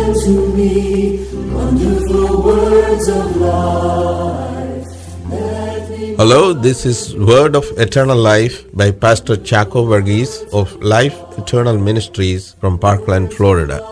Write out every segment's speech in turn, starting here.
unto me wonderful words of life. Hello, this is Word of Eternal Life by Pastor Chaco Verghese of Life Eternal Ministries from Parkland, Florida.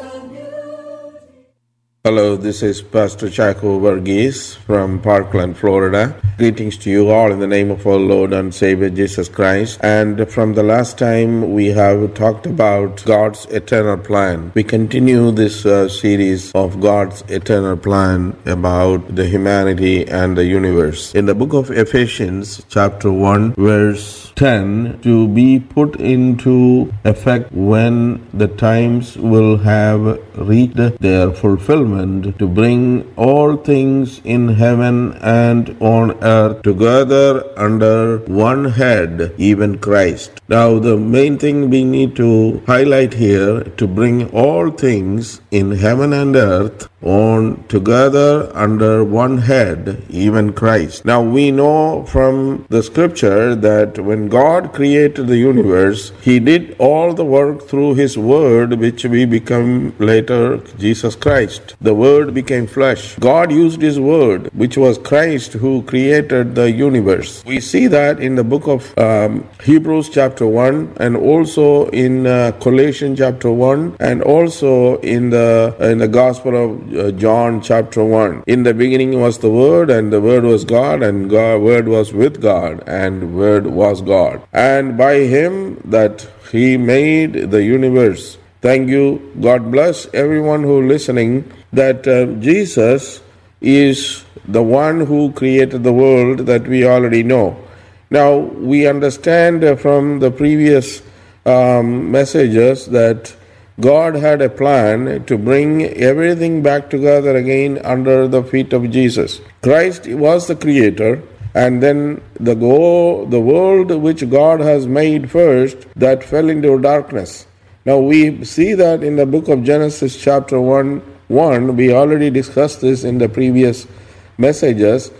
Hello, this is Pastor Chaco Verghese from Parkland, Florida. Greetings to you all in the name of our Lord and Savior Jesus Christ. And from the last time we have talked about God's eternal plan. We continue this series of God's eternal plan about the humanity and the universe. In the book of Ephesians, chapter 1, verse 10, to be put into effect when the times will have reached their fulfillment, to bring all things in heaven and on earth together under one head, even Christ. Now, the main thing we need to highlight here, to bring all things in heaven and earth on together under one head, even Christ. Now, we know from the scripture that when God created the universe, He did all the work through His Word, which we become later Jesus Christ. The Word became flesh. God used His Word, which was Christ, who created the universe. We see that in the book of Hebrews chapter 1, and also in Colossians chapter 1, and also in the Gospel of John chapter 1. In the beginning was the Word, and the Word was God, and God, Word was with God, and Word was God. And by Him that He made the universe. Thank you. God bless everyone who is listening, that Jesus is the one who created the world that we already know. Now, we understand from the previous messages that God had a plan to bring everything back together again under the feet of Jesus. Christ was the creator, and then the world which God has made first, that fell into darkness. Now we see that in the book of Genesis chapter 1, we already discussed this in the previous messages,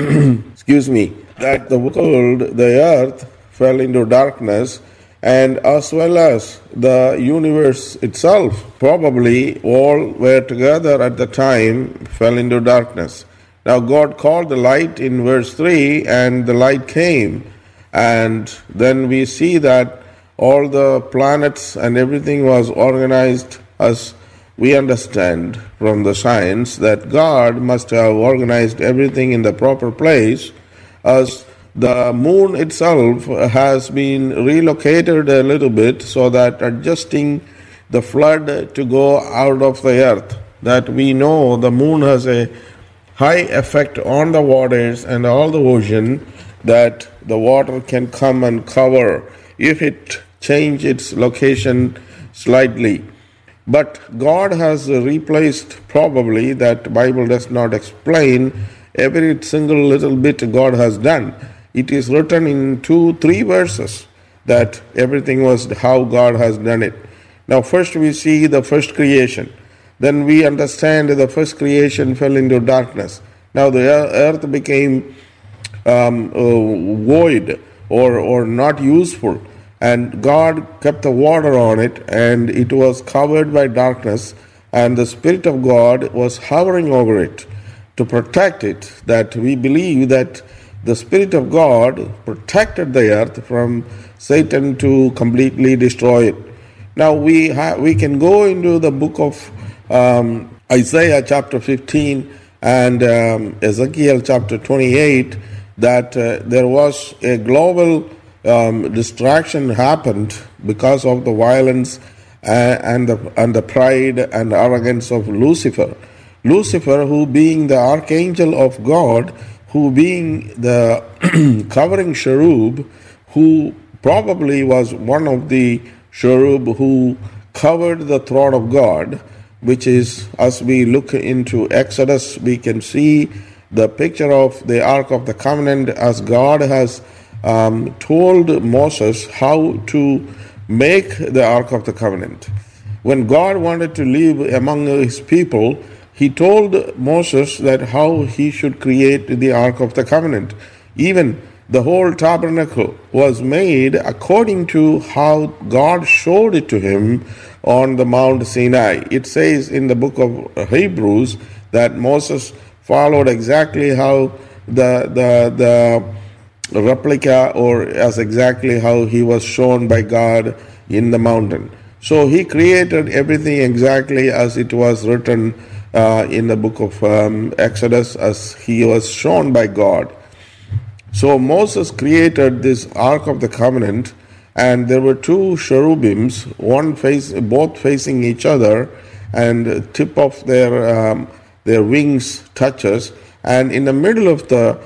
that the world, the earth, fell into darkness, and as well as the universe itself, probably all were together at the time, fell into darkness. Now God called the light in verse 3, and the light came. And then we see that all the planets and everything was organized as we understand from the science, that God must have organized everything in the proper place, as the moon itself has been relocated a little bit, so that adjusting the flood to go out of the earth, that we know the moon has a high effect on the waters and all the ocean, that the water can come and cover if it change its location slightly. But God has replaced, probably, that Bible does not explain every single little bit God has done. It is written in 2-3 verses that everything was how God has done it. Now first we see the first creation. Then we understand the first creation fell into darkness. Now the earth became void or not useful. And God kept the water on it, and it was covered by darkness, and the Spirit of God was hovering over it to protect it. That we believe that the Spirit of God protected the earth from Satan to completely destroy it. Now we can go into the book of Isaiah chapter 15 and Ezekiel chapter 28, that there was a global distraction happened because of the violence and the pride and arrogance of Lucifer. Lucifer, who being the archangel of God, who being the covering cherub, who probably was one of the cherub who covered the throne of God, which is, as we look into Exodus, we can see the picture of the Ark of the Covenant, as God has told Moses how to make the Ark of the Covenant. When God wanted to live among His people, He told Moses that how he should create the Ark of the Covenant. Even The whole tabernacle was made according to how God showed it to him on the Mount Sinai. It says in the book of Hebrews that Moses followed exactly how the replica, or as exactly how he was shown by God in the mountain. So he created everything exactly as it was written in the book of Exodus, as he was shown by God. So Moses created this Ark of the Covenant, and there were two cherubims, both facing each other, and the tip of their wings touches, and in the middle of the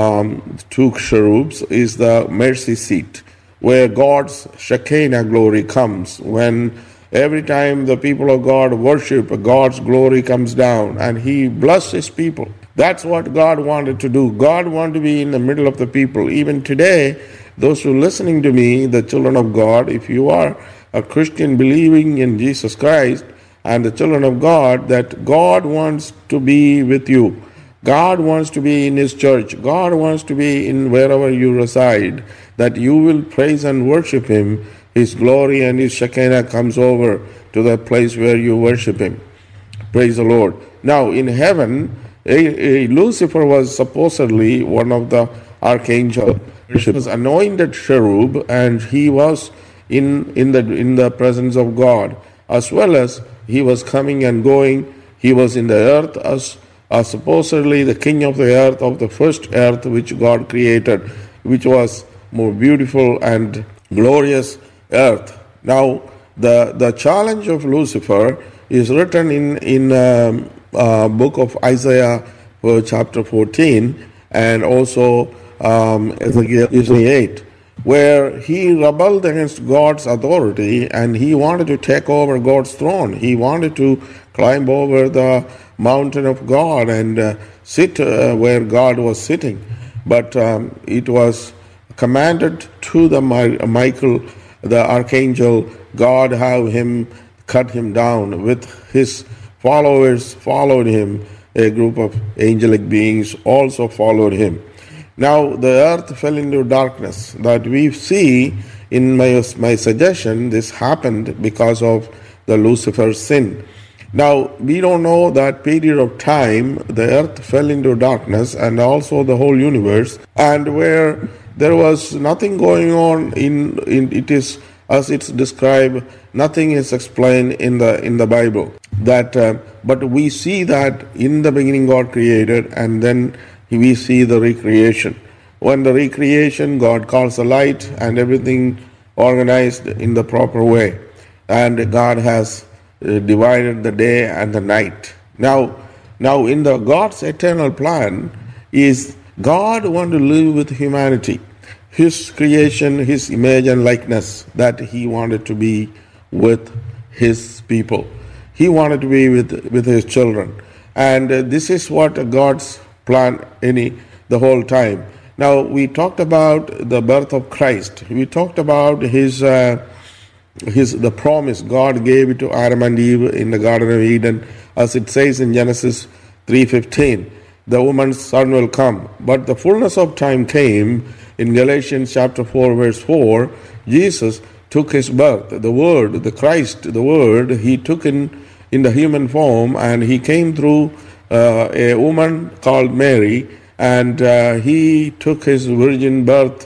two cherubs is the mercy seat, where God's Shekinah glory comes. When every time the people of God worship, God's glory comes down and He blesses His people. That's what God wanted to do. God wanted to be in the middle of the people. Even today, those who are listening to me, the children of God, if you are a Christian believing in Jesus Christ and the children of God, that God wants to be with you. God wants to be in His church. God wants to be in wherever you reside, that you will praise and worship Him. His glory and His Shekinah comes over to the place where you worship Him. Praise the Lord. Now, in heaven, Lucifer was supposedly one of the archangels. He was anointed cherub, and he was in the presence of God, as well as he was coming and going. He was in the earth as supposedly the king of the earth, of the first earth which God created, which was more beautiful and glorious earth. Now, the challenge of Lucifer is written in book of Isaiah, chapter 14, and also Ezekiel 8, where he rebelled against God's authority and he wanted to take over God's throne. He wanted to climb over the mountain of God and sit where God was sitting. But it was commanded to the Michael, the archangel, God have him cut him down. With his followers followed him. A group of angelic beings also followed him. Now the earth fell into darkness. That we see in my suggestion, this happened because of the Lucifer's sin. Now we don't know that period of time the earth fell into darkness, and also the whole universe, and where there was nothing going on in it is as it's described, nothing is explained in the Bible. That but we see that in the beginning God created, and then we see the recreation. When the recreation, God calls the light and everything organized in the proper way, and God has divided the day and the night. Now in the God's eternal plan is God want to live with humanity, His creation, His image and likeness, that He wanted to be with His people. He wanted to be with His children. And this is what God's plan the whole time. Now, we talked about the birth of Christ. We talked about the promise God gave it to Adam and Eve in the Garden of Eden, as it says in Genesis 3:15. The woman's son will come. But the fullness of time came. In Galatians chapter 4, verse 4, Jesus took His birth. The Word, the Christ, the Word, He took in the human form, and He came through a woman called Mary, and He took His virgin's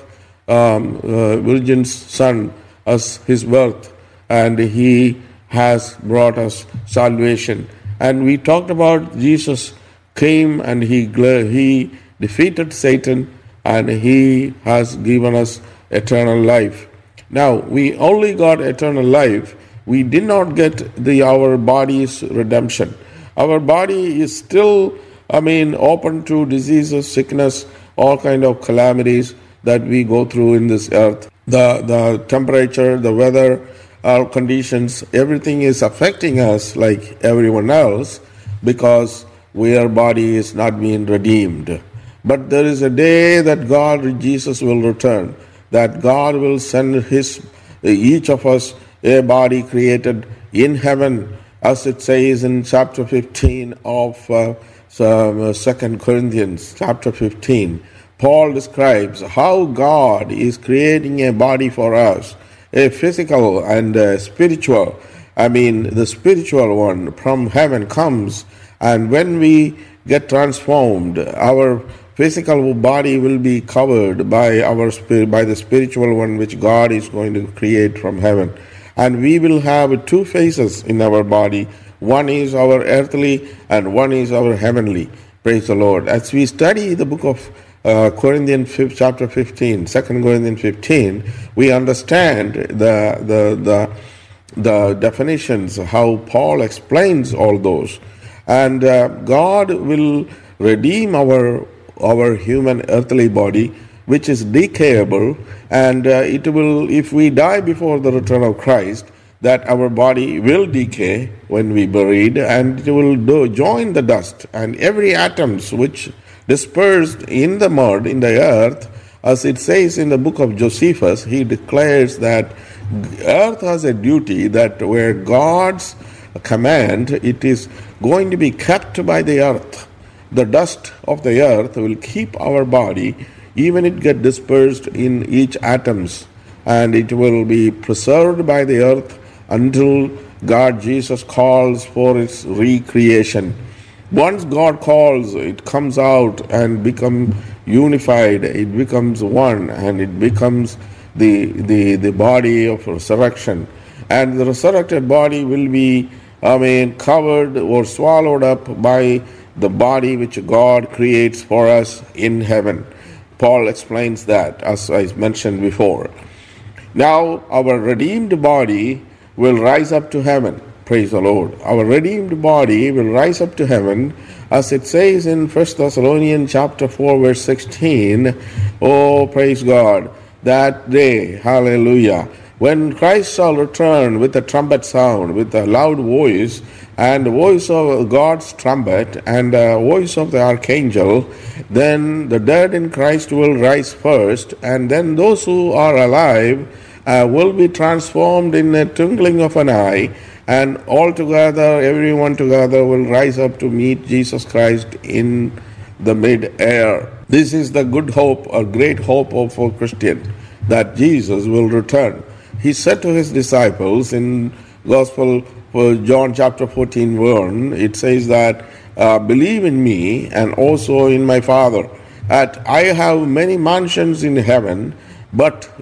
son as His birth, and He has brought us salvation. And we talked about Jesus came and He defeated Satan, and He has given us eternal life. Now, we only got eternal life. We did not get our body's redemption. Our body is still, open to diseases, sickness, all kind of calamities that we go through in this earth. The temperature, the weather, our conditions, everything is affecting us like everyone else, because our body is not being redeemed. But there is a day that Jesus will return, that God will send each of us a body created in heaven, as it says in chapter 15 of 2 Corinthians, chapter 15. Paul describes how God is creating a body for us, a physical and a spiritual. The spiritual one from heaven comes, and when we get transformed, our physical body will be covered by by the spiritual one which God is going to create from heaven. And we will have two faces in our body. One is our earthly and one is our heavenly. Praise the Lord. As we study the book of Corinthians chapter 15, 2 Corinthians 15, we understand the definitions, how Paul explains all those. And God will redeem our human earthly body, which is decayable, and it will, if we die before the return of Christ, that our body will decay when we buried, and it will join the dust, and every atoms which dispersed in the mud, in the earth, as it says in the book of Josephus, he declares that earth has a duty that where God's command, it is going to be kept by the earth. The dust of the earth will keep our body, even it get dispersed in each atoms, and it will be preserved by the earth until God Jesus calls for its recreation. Once God calls, it comes out and become unified, it becomes one, and it becomes the body of resurrection. And the resurrected body will be, covered or swallowed up by the body which God creates for us in heaven. Paul explains that, as I mentioned before. Now, our redeemed body will rise up to heaven. Praise the Lord. Our redeemed body will rise up to heaven, as it says in 1 Thessalonians chapter 4, verse 16. Oh, praise God. That day, hallelujah, when Christ shall return with a trumpet sound, with a loud voice, and the voice of God's trumpet, and the voice of the archangel, then the dead in Christ will rise first, and then those who are alive will be transformed in a twinkling of an eye, and all together, everyone together will rise up to meet Jesus Christ in the mid-air. This is the good hope, or great hope of a Christian, that Jesus will return. He said to his disciples in Gospel for John chapter 14, 1, it says that, believe in me and also in my Father, that I have many mansions in heaven, but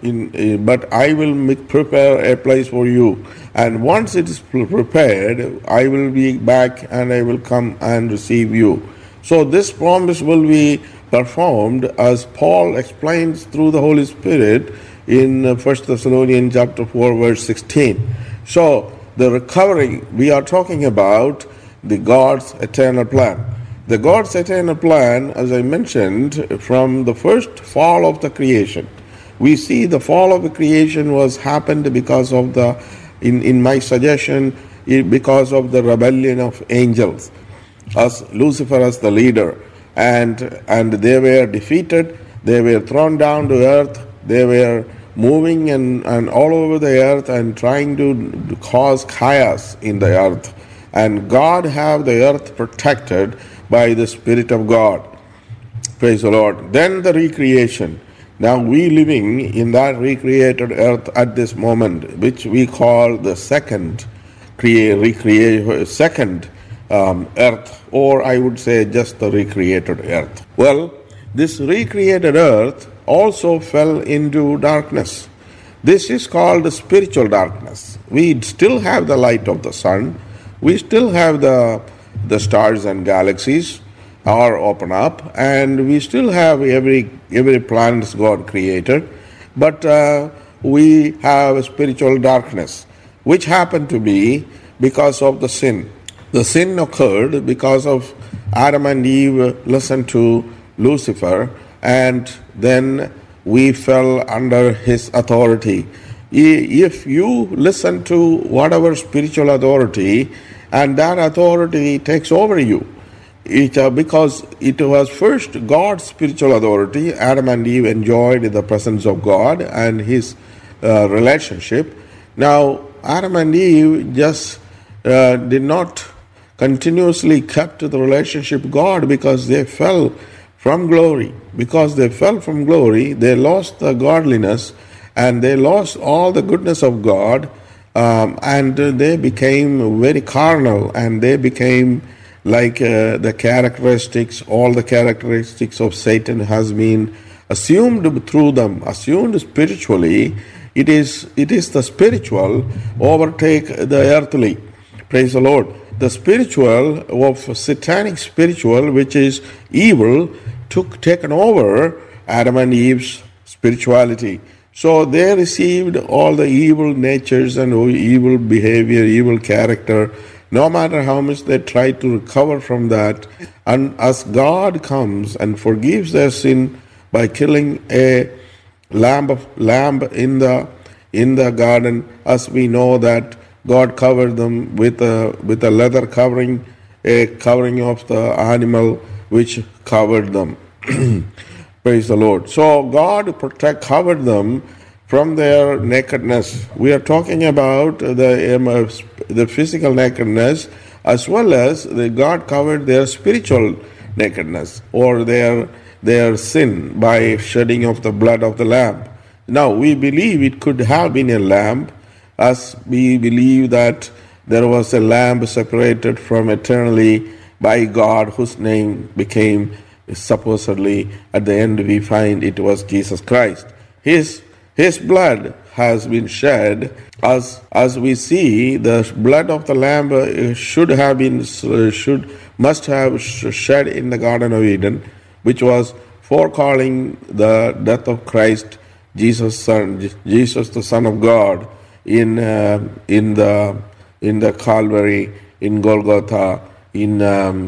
I will prepare a place for you. And once it is prepared, I will be back and I will come and receive you. So this promise will be performed, as Paul explains through the Holy Spirit in 1 Thessalonians chapter 4, verse 16. So the recovery, we are talking about the God's eternal plan. The God's eternal plan, as I mentioned, from the first fall of the creation. We see the fall of the creation happened because of in my suggestion, because of the rebellion of angels, as Lucifer as the leader, and they were defeated, they were thrown down to earth, they were moving and all over the earth and trying to cause chaos in the earth. And God have the earth protected by the Spirit of God. Praise the Lord. Then the recreation. Now we living in that recreated earth at this moment, which we call the second earth, or I would say just the recreated earth. Well, this recreated earth also fell into darkness. This is called the spiritual darkness. We still have the light of the sun. We still have the stars and galaxies are open up, and we still have every planet God created. But we have a spiritual darkness, which happened to be because of the sin. The sin occurred because of Adam and Eve listened to Lucifer, and then we fell under his authority. If you listen to whatever spiritual authority, and that authority takes over you, because it was first God's spiritual authority. Adam and Eve enjoyed the presence of God and his relationship. Now, Adam and Eve just did not continuously kept the relationship with God, because they fell from glory. Because they fell from glory, they lost the godliness and they lost all the goodness of God, and they became very carnal, and they became like all the characteristics of Satan has been assumed through them, assumed spiritually. It is the spiritual overtake the earthly. Praise the Lord. The spiritual of satanic spiritual, which is evil, taken over Adam and Eve's spirituality. So they received all the evil natures and evil behavior, evil character, no matter how much they try to recover from that. And as God comes and forgives their sin by killing a lamb in the garden, as we know that God covered them with a leather covering, a covering of the animal which covered them. Praise the Lord. So God covered them from their nakedness. We are talking about the physical nakedness, as well as God covered their spiritual nakedness, or their sin, by shedding of the blood of the lamb. Now we believe it could have been a lamb, as we believe that there was a lamb separated from eternally by God, whose name became supposedly, at the end we find it was Jesus Christ. His blood has been shed. As we see, the blood of the lamb must have shed in the Garden of Eden, which was forecalling the death of Christ, Jesus the Son of God, in the Calvary, in Golgotha, in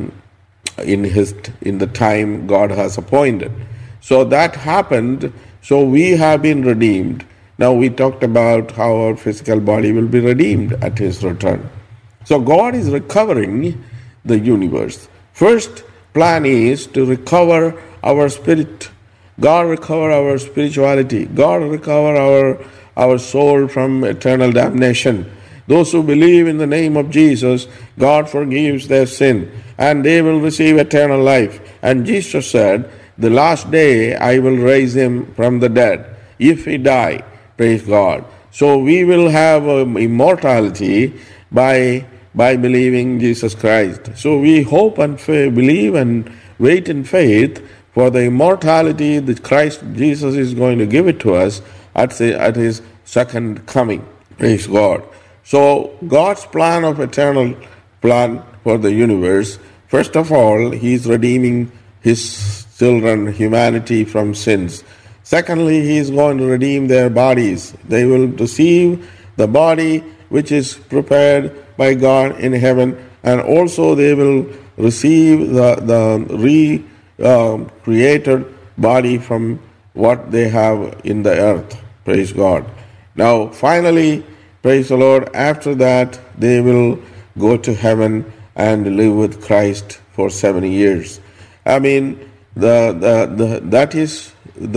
the time God has appointed. So that happened. So we have been redeemed. Now we talked about how our physical body will be redeemed at His return. So God is recovering the universe. First plan is to recover our spirit. God recover our spirituality. God recover our soul from eternal damnation. Those who believe in the name of Jesus, God forgives their sin, and they will receive eternal life. And Jesus said, the last day I will raise him from the dead, if he die. Praise God. So we will have immortality by believing Jesus Christ. So we hope and believe and wait in faith for the immortality that Christ Jesus is going to give it to us at his second coming. Praise God. So God's plan of eternal plan for the universe, first of all, He is redeeming His children, humanity, from sins. Secondly, He is going to redeem their bodies. They will receive the body which is prepared by God in heaven, and also they will receive the created body from what they have in the earth. Praise God. Now, finally, praise the Lord, after that they will go to heaven and live with Christ for 70 years. I mean, that is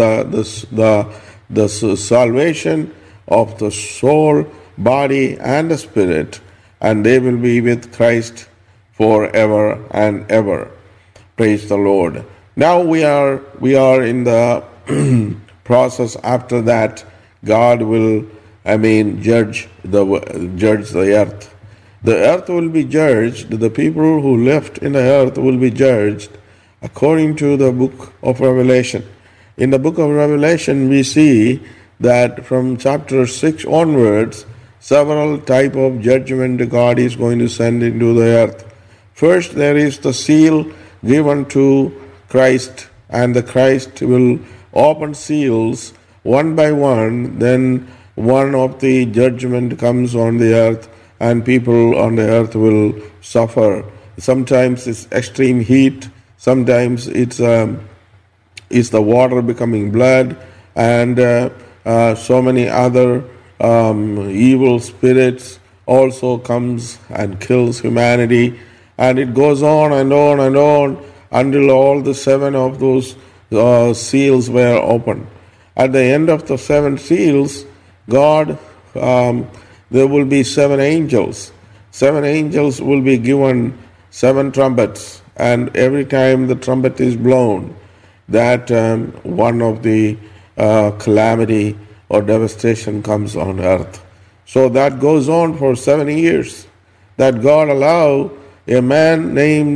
the salvation of the soul, body, and the spirit, and they will be with Christ forever and ever. Praise the Lord. Now we are in the process. After that, God will, judge the earth. The earth will be judged. The people who left in the earth will be judged according to the book of Revelation. In the book of Revelation, we see that from chapter 6 onwards, several type of judgment God is going to send into the earth. First, there is the seal given to Christ, and the Christ will open seals one by one. Then one of the judgment comes on the earth, and people on the earth will suffer. Sometimes it's extreme heat, sometimes it's the water becoming blood, and so many other evil spirits also comes and kills humanity, and it goes on and on and on until all the 7 of those seals were opened. At the end of the 7 seals, God, there will be 7 angels. 7 angels will be given 7 trumpets, and every time the trumpet is blown, that one of the calamity or devastation comes on earth. So that goes on for 70 years. That God allow a man named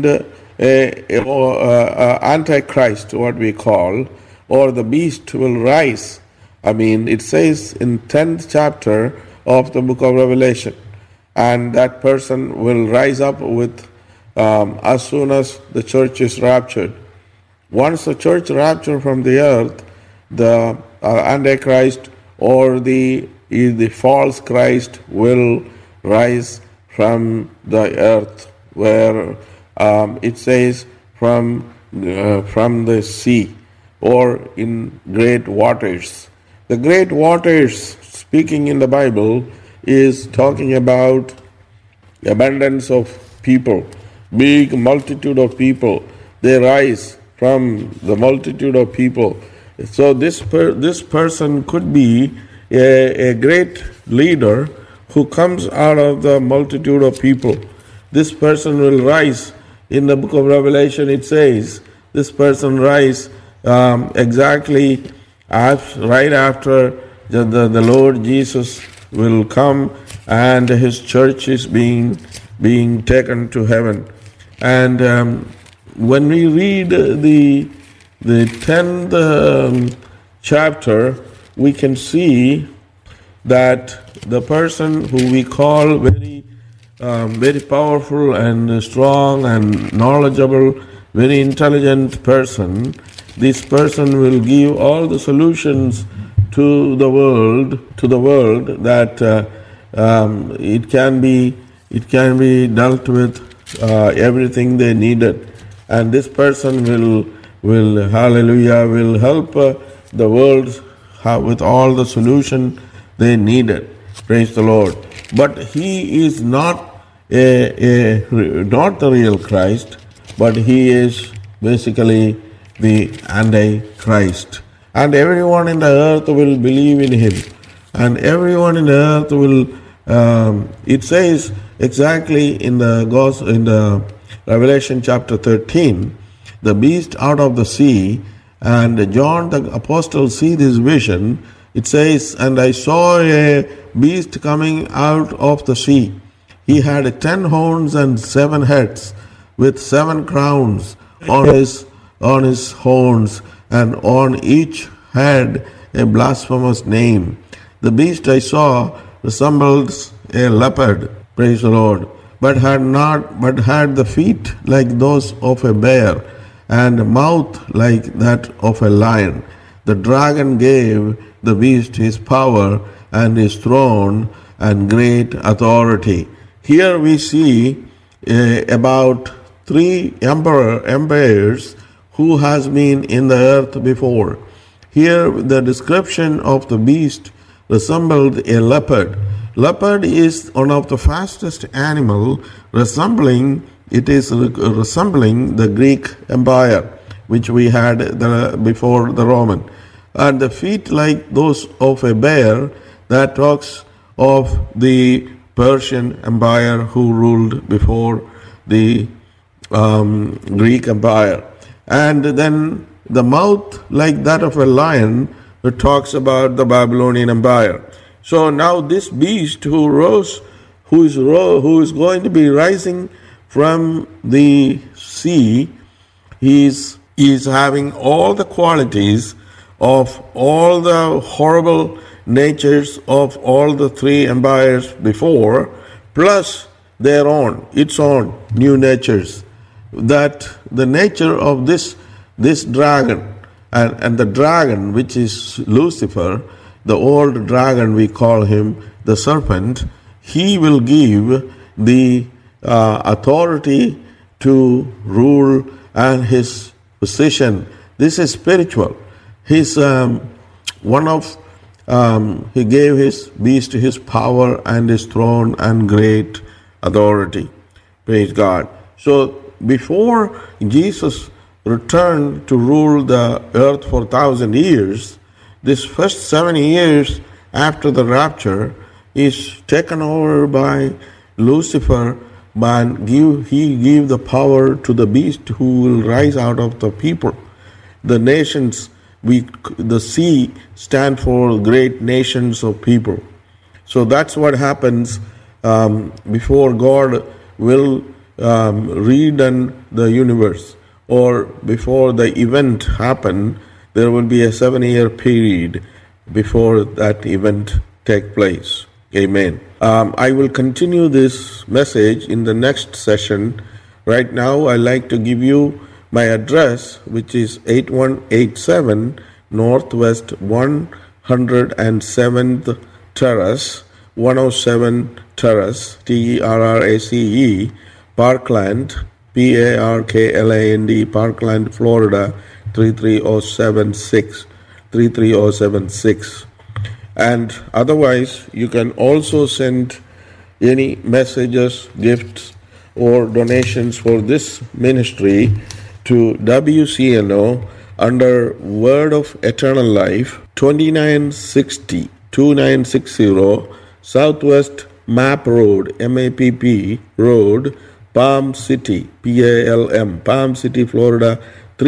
Antichrist, what we call, or the beast will rise. I mean, it says in 10th chapter of the book of Revelation, and that person will rise up with as soon as the church is raptured. Once the church raptured from the earth, the Antichrist or the false Christ will rise from the earth, where it says from the sea or in great waters. The great waters, speaking in the Bible, is talking about abundance of people, big multitude of people. They rise from the multitude of people. So this person could be a great leader who comes out of the multitude of people. This person will rise. In the book of Revelation, it says this person rise exactly right after the Lord Jesus will come and his church is being taken to heaven. And when we read the 10th chapter, we can see that the person who we call very powerful and strong and knowledgeable, very intelligent person, this person will give all the solutions to the world that it can be dealt with everything they needed, and this person will hallelujah will help the world with all the solution they needed. Praise the Lord. But he is not not the real Christ, but he is basically the Antichrist. And everyone in the earth will believe in him. And everyone in the earth will, it says exactly in the Revelation chapter 13, the beast out of the sea, and John the apostle see this vision. It says, and I saw a beast coming out of the sea. He had 10 horns and 7 heads, with 7 crowns on his horns, and on each head a blasphemous name. The beast I saw resembles a leopard, praise the Lord, but had the feet like those of a bear, and a mouth like that of a lion. The dragon gave the beast his power and his throne and great authority. Here we see about 3 empires who has been in the earth before. Here the description of the beast resembled a leopard. Leopard is one of the fastest animal, resembling the Greek Empire, which we had before the Roman. And the feet like those of a bear, that talks of the Persian Empire who ruled before the Greek Empire. And then the mouth like that of a lion, it talks about the Babylonian Empire. So now this beast who is going to be rising from the sea, he is having all the qualities of all the horrible natures of all the 3 empires before, plus its own new natures. That the nature of this dragon, and the dragon, which is Lucifer, the old dragon, we call him the serpent, he will give the authority to rule and his position. This is spiritual. He's he gave his beast his power and his throne and great authority. Praise God. So before Jesus returned to rule the earth for 1,000 years, this first 70 years after the rapture is taken over by Lucifer, and he gave the power to the beast who will rise out of the people. the nations, the C stand for great nations of people. So that's what happens before God will redone the universe, or before the event happen. There will be a 7-year period before that event take place. Amen. I will continue this message in the next session. Right now, I'd like to give you my address, which is 8187 Northwest 107th Terrace, 107 Terrace, Terrace, Parkland, Parkland, Parkland, Florida, 33076. And otherwise, you can also send any messages, gifts, or donations for this ministry to WCNO under Word of Eternal Life, 2960 Southwest Map Road, MAPP Road, Palm City, PALM, Palm City, Florida,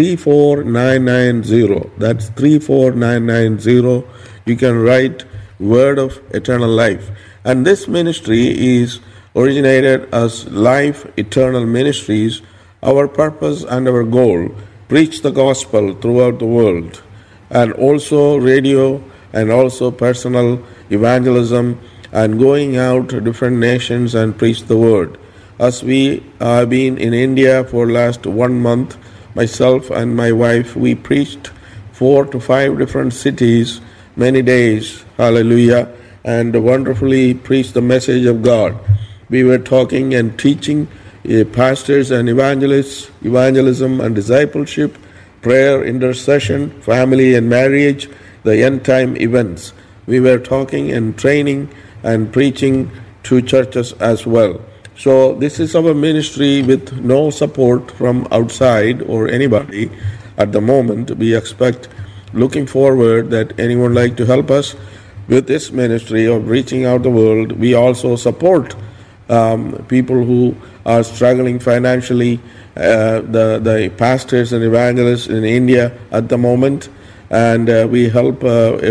34990. That's 34990. You can write Word of Eternal Life. And this ministry is originated as Life Eternal Ministries. Our purpose and our goal, preach the gospel throughout the world, and also radio and also personal evangelism, and going out to different nations and preach the word. As we have been in India for last 1 month, myself and my wife, we preached 4 to 5 different cities, many days, hallelujah, and wonderfully preached the message of God. We were talking and teaching pastors and evangelists, evangelism and discipleship, prayer, intercession, family and marriage, the end time events. We were talking and training and preaching to churches as well. So this is our ministry with no support from outside or anybody at the moment. We expect, looking forward, that anyone like to help us with this ministry of reaching out the world. We also support people who are struggling financially, the pastors and evangelists in India at the moment. And we help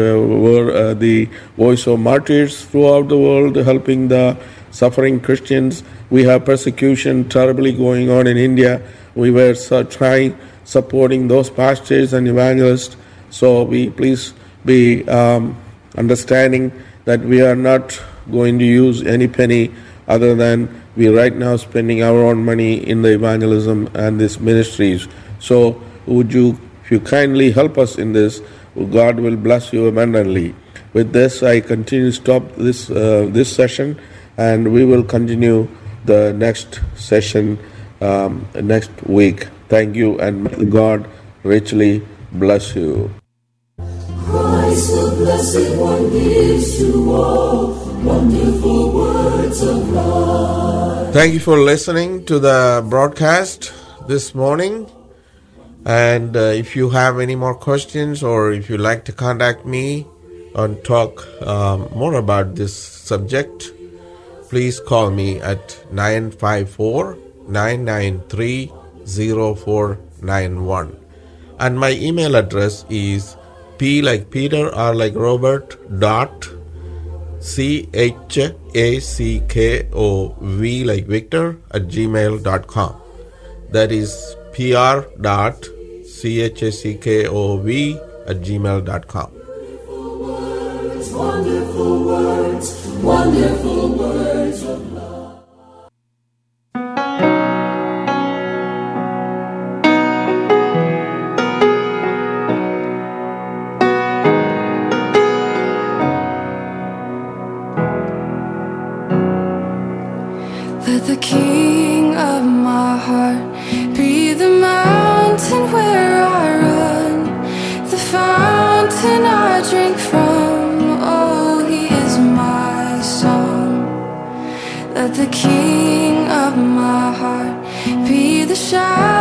the Voice of Martyrs throughout the world, helping the suffering Christians. We have persecution terribly going on in India. We were trying supporting those pastors and evangelists. So we please be understanding that we are not going to use any penny other than we right now spending our own money in the evangelism and these ministries. So would you, if you kindly help us in this, God will bless you abundantly. With this, I continue to stop this session, and we will continue the next session next week. Thank you, and may God richly bless you. Christ, the Blessed One, gives to all wonderful words of life. Thank you for listening to the broadcast this morning. And if you have any more questions, or if you'd like to contact me and talk more about this subject, please call me at 954-993-0491. And my email address is P like Peter, R like Robert, .CHACKOV like Victor @gmail.com. That is PR.CHACKOV @gmail.com. Wonderful words, wonderful words of love. Let the King of my heart be the mountain where I run, the fountain I drink from. Oh, he is my song. Let the King of my heart be the shadow